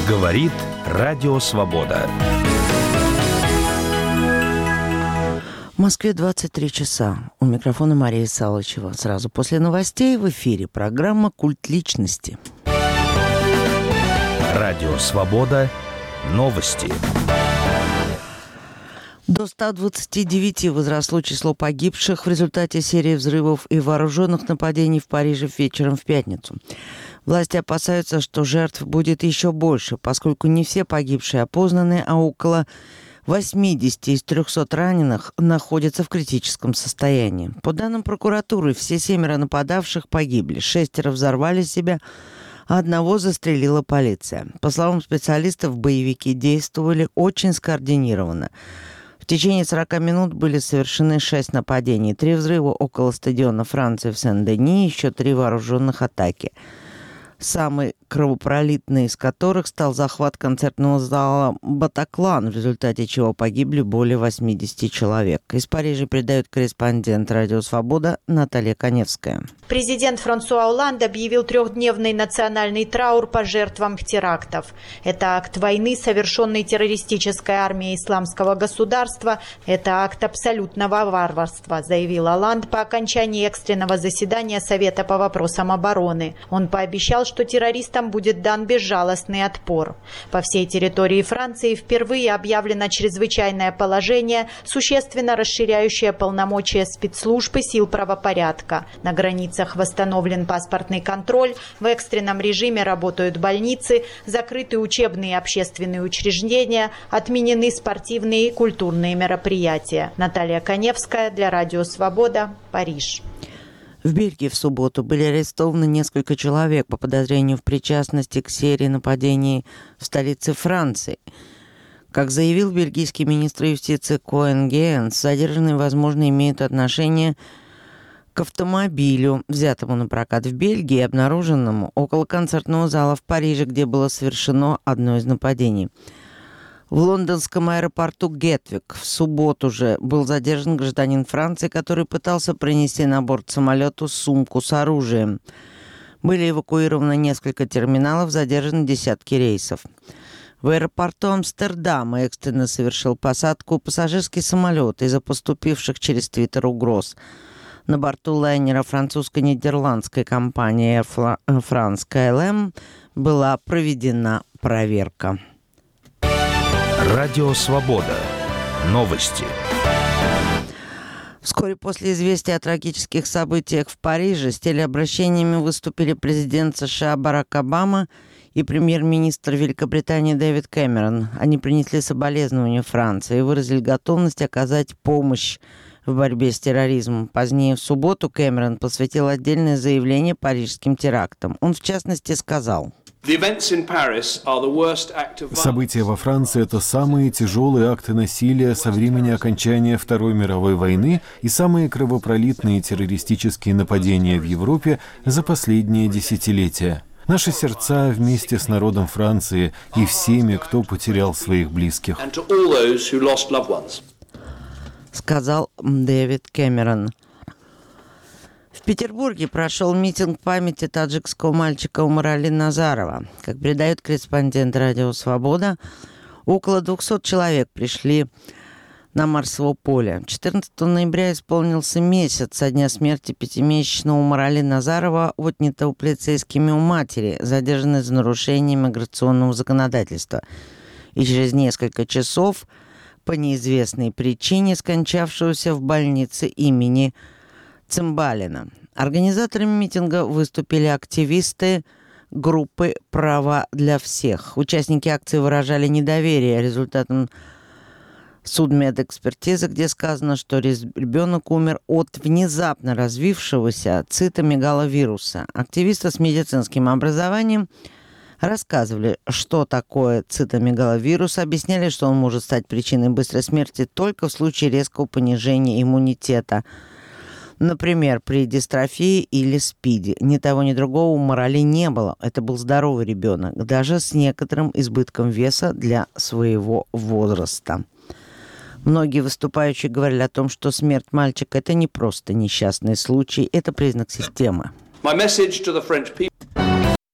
Говорит Радио Свобода. В Москве 23 часа. У микрофона Мария Салычева. Сразу после новостей в эфире программа «Культ личности». Радио Свобода. Новости. До 129 возросло число погибших в результате серии взрывов и вооруженных нападений в Париже вечером в пятницу. Власти опасаются, что жертв будет еще больше, поскольку не все погибшие опознаны, а около 80 из 300 раненых находятся в критическом состоянии. По данным прокуратуры, все 7 нападавших погибли, 6 взорвали себя, а одного застрелила полиция. По словам специалистов, боевики действовали очень скоординированно. В течение 40 минут были совершены 6 нападений, 3 взрыва около стадиона Франции в Сен-Дени, еще 3 вооруженных атаки. Самый кровопролитный из которых стал захват концертного зала «Батаклан», в результате чего погибли более 80 человек. Из Парижа передает корреспондент «Радио Свобода» Наталья Коневская. Президент Франсуа Олланд объявил 3-дневный национальный траур по жертвам терактов. Это акт войны, совершенный террористической армией Исламского государства. Это акт абсолютного варварства, заявил Олланд по окончании экстренного заседания Совета по вопросам обороны. Он пообещал, что террористам будет дан безжалостный отпор. По всей территории Франции впервые объявлено чрезвычайное положение, существенно расширяющее полномочия спецслужб и сил правопорядка. На границах восстановлен паспортный контроль, в экстренном режиме работают больницы, закрыты учебные и общественные учреждения, отменены спортивные и культурные мероприятия. Наталья Коневская для Радио Свобода, Париж. В Бельгии в субботу были арестованы несколько человек по подозрению в причастности к серии нападений в столице Франции. Как заявил бельгийский министр юстиции Коэн Гейнс, задержанные, возможно, имеют отношение к автомобилю, взятому на прокат в Бельгии, обнаруженному около концертного зала в Париже, где было совершено одно из нападений. В лондонском аэропорту Гетвик в субботу же был задержан гражданин Франции, который пытался принести на борт самолета сумку с оружием. Были эвакуированы несколько терминалов, задержаны десятки рейсов. В аэропорту Амстердама экстренно совершил посадку пассажирский самолет из-за поступивших через Твиттер угроз. На борту лайнера французско-нидерландской компании Air France KLM была проведена проверка. Радио Свобода. Новости. Вскоре после известия о трагических событиях в Париже с телеобращениями выступили президент США Барак Обама и премьер-министр Великобритании Дэвид Кэмерон. Они принесли соболезнования Франции и выразили готовность оказать помощь в борьбе с терроризмом. Позднее в субботу Кэмерон посвятил отдельное заявление парижским терактам. Он, в частности, сказал: события во Франции – это самые тяжелые акты насилия со времени окончания Второй мировой войны и самые кровопролитные террористические нападения в Европе за последние десятилетия. Наши сердца вместе с народом Франции и всеми, кто потерял своих близких. Сказал Дэвид Кэмерон. В Петербурге прошел митинг памяти таджикского мальчика Умарали Назарова. Как передает корреспондент «Радио Свобода», около 200 человек пришли на Марсово поле. 14 ноября исполнился месяц со дня смерти 5-месячного Умарали Назарова, отнятого полицейскими у матери, задержанной за нарушение миграционного законодательства. И через несколько часов, по неизвестной причине, скончавшегося в больнице имени Цимбалина. Организаторами митинга выступили активисты группы «Права для всех». Участники акции выражали недоверие результатам судмедэкспертизы, где сказано, что ребенок умер от внезапно развившегося цитомегаловируса. Активисты с медицинским образованием рассказывали, что такое цитомегаловирус, объясняли, что он может стать причиной быстрой смерти только в случае резкого понижения иммунитета. Например, при дистрофии или СПИДе. Ни того, ни другого у Умарали не было. Это был здоровый ребенок, даже с некоторым избытком веса для своего возраста. Многие выступающие говорили о том, что смерть мальчика – это не просто несчастный случай, это признак системы.